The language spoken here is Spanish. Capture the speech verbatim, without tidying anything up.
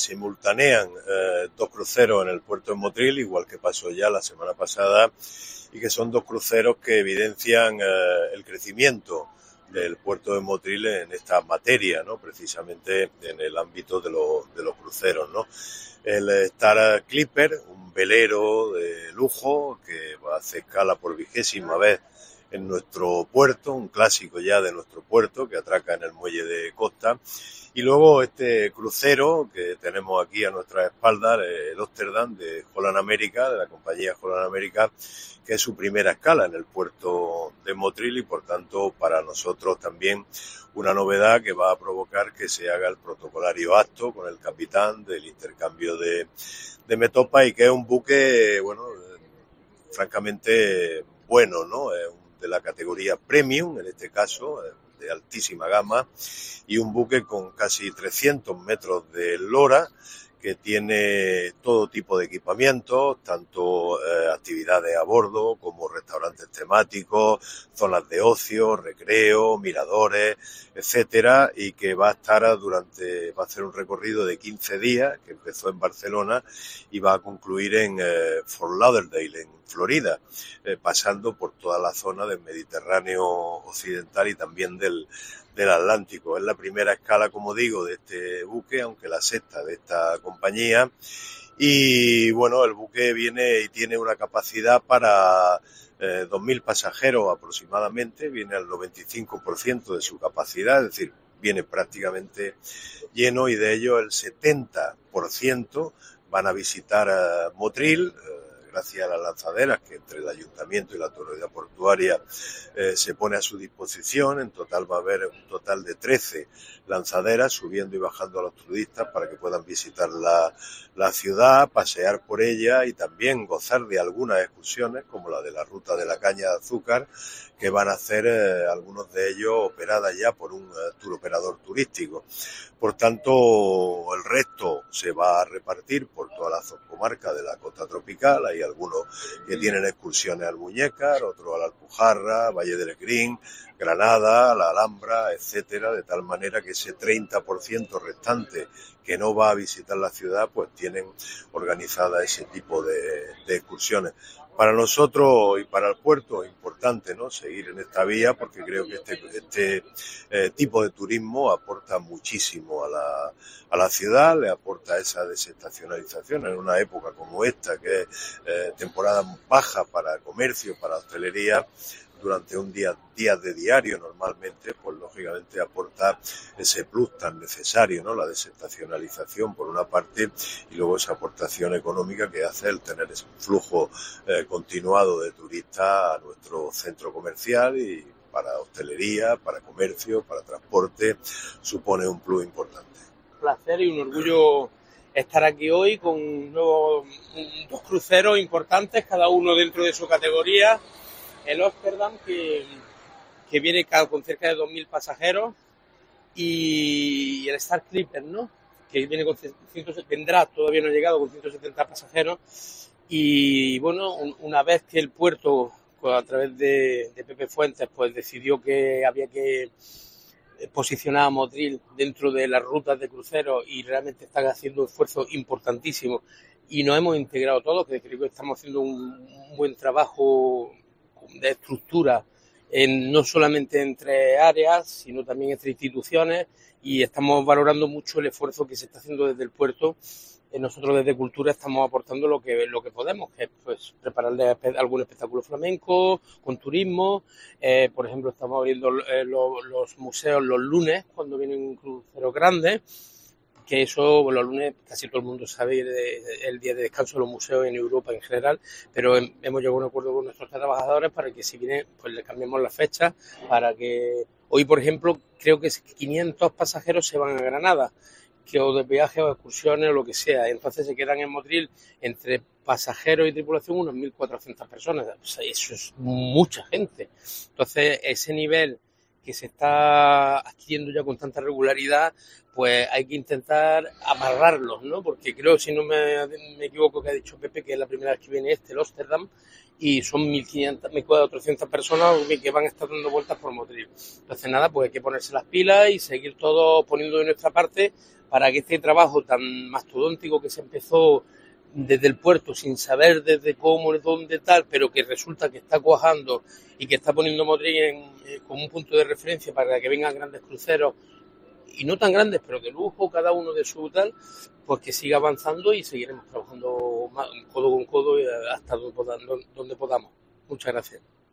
simultanean eh, dos cruceros en el puerto de Motril, igual que pasó ya la semana pasada, y que son dos cruceros que evidencian eh, el crecimiento del puerto de Motril en esta materia, ¿no? Precisamente en el ámbito de, lo, de los cruceros, ¿no? El Star Clipper, un velero de lujo que hace escala por vigésima vez en nuestro puerto, un clásico ya de nuestro puerto que atraca en el muelle de Costa. Y luego este crucero que tenemos aquí a nuestras espaldas, el Amsterdam de Holland America, de la compañía Holland America, que es su primera escala en el puerto de Motril y por tanto para nosotros también una novedad que va a provocar que se haga el protocolario acto con el capitán del intercambio de, de Metopa, y que es un buque, bueno, francamente bueno, ¿no? Es de la categoría premium, en este caso, de altísima gama, y un buque con casi trescientos metros de lora, que tiene todo tipo de equipamientos, tanto eh, actividades a bordo como restaurantes temáticos, zonas de ocio, recreo, miradores, etcétera, y que va a estar durante, va a hacer un recorrido de quince días, que empezó en Barcelona y va a concluir en eh, Fort Lauderdale, en Florida, eh, pasando por toda la zona del Mediterráneo occidental y también del del Atlántico. Es la primera escala, como digo, de este buque, aunque la sexta de esta compañía. Y bueno, el buque viene y tiene una capacidad para eh, dos mil pasajeros aproximadamente, viene al noventa y cinco por ciento de su capacidad, es decir, viene prácticamente lleno, y de ello el setenta por ciento van a visitar eh, Motril, eh, gracias a las lanzaderas que entre el Ayuntamiento y la Autoridad Portuaria eh, se pone a su disposición. En total va a haber un total de trece lanzaderas subiendo y bajando a los turistas para que puedan visitar la, la ciudad, pasear por ella y también gozar de algunas excursiones como la de la ruta de la caña de azúcar, que van a hacer eh, algunos de ellos operadas ya por un eh, tour operador turístico. Por tanto, el resto se va a repartir por toda la comarca de la costa tropical. Hay algunos que tienen excursiones al Muñécar, otros a la Alpujarra, Valle del Green, Granada, la Alhambra, etcétera, de tal manera que ese treinta por ciento restante que no va a visitar la ciudad, pues tienen organizada ese tipo de, de excursiones. Para nosotros y para el puerto es importante, ¿no?, seguir en esta vía, porque creo que este, este eh, tipo de turismo aporta muchísimo a la, a la ciudad, le aporta esa desestacionalización en una época como esta, que es eh, temporada baja para comercio, para hostelería. Durante un día, días de diario normalmente, pues lógicamente aporta ese plus tan necesario, ¿no? La desestacionalización por una parte, y luego esa aportación económica que hace el tener ese flujo eh, continuado de turistas a nuestro centro comercial, y para hostelería, para comercio, para transporte, supone un plus importante. Un placer y un orgullo estar aquí hoy con nuevos, dos cruceros importantes, cada uno dentro de su categoría. El Amsterdam, que, que viene con cerca de dos mil pasajeros, y el Star Clipper, ¿no?, que viene con ciento, vendrá, todavía no ha llegado, con ciento setenta pasajeros. Y bueno, un, una vez que el puerto, pues, a través de, de Pepe Fuentes, pues decidió que había que posicionar a Motril dentro de las rutas de cruceros, y realmente están haciendo un esfuerzo importantísimo, y nos hemos integrado todos, que creo que estamos haciendo un, un buen trabajo de estructura, en, no solamente entre áreas, sino también entre instituciones, y estamos valorando mucho el esfuerzo que se está haciendo desde el puerto. Eh, nosotros desde Cultura estamos aportando lo que lo que podemos, que es pues prepararle algún espectáculo flamenco, con turismo. Eh, por ejemplo, estamos abriendo eh, lo, los museos los lunes, cuando vienen un crucero grande, que eso, bueno, los lunes casi todo el mundo sabe, el día de descanso de los museos en Europa en general, pero hemos llegado a un acuerdo con nuestros trabajadores para que si viene, pues le cambiemos la fecha, para que hoy, por ejemplo, creo que quinientos pasajeros se van a Granada, que o de viaje o excursiones o lo que sea, entonces se quedan en Motril entre pasajeros y tripulación unos mil cuatrocientas personas, o sea, eso es mucha gente. Entonces ese nivel que se está adquiriendo ya con tanta regularidad, pues hay que intentar amarrarlos, ¿no? Porque creo, si no me, me equivoco, que ha dicho Pepe, que es la primera vez que viene este, el Ámsterdam, y son mil quinientas, cuatrocientas personas que van a estar dando vueltas por Motril. Entonces, nada, pues hay que ponerse las pilas y seguir todos poniendo de nuestra parte para que este trabajo tan mastodóntico que se empezó desde el puerto sin saber desde cómo, dónde tal, pero que resulta que está cuajando y que está poniendo Motril en, eh, como un punto de referencia para que vengan grandes cruceros, y no tan grandes, pero de lujo, cada uno de su tal, pues que siga avanzando y seguiremos trabajando codo con codo hasta donde podamos. Muchas gracias.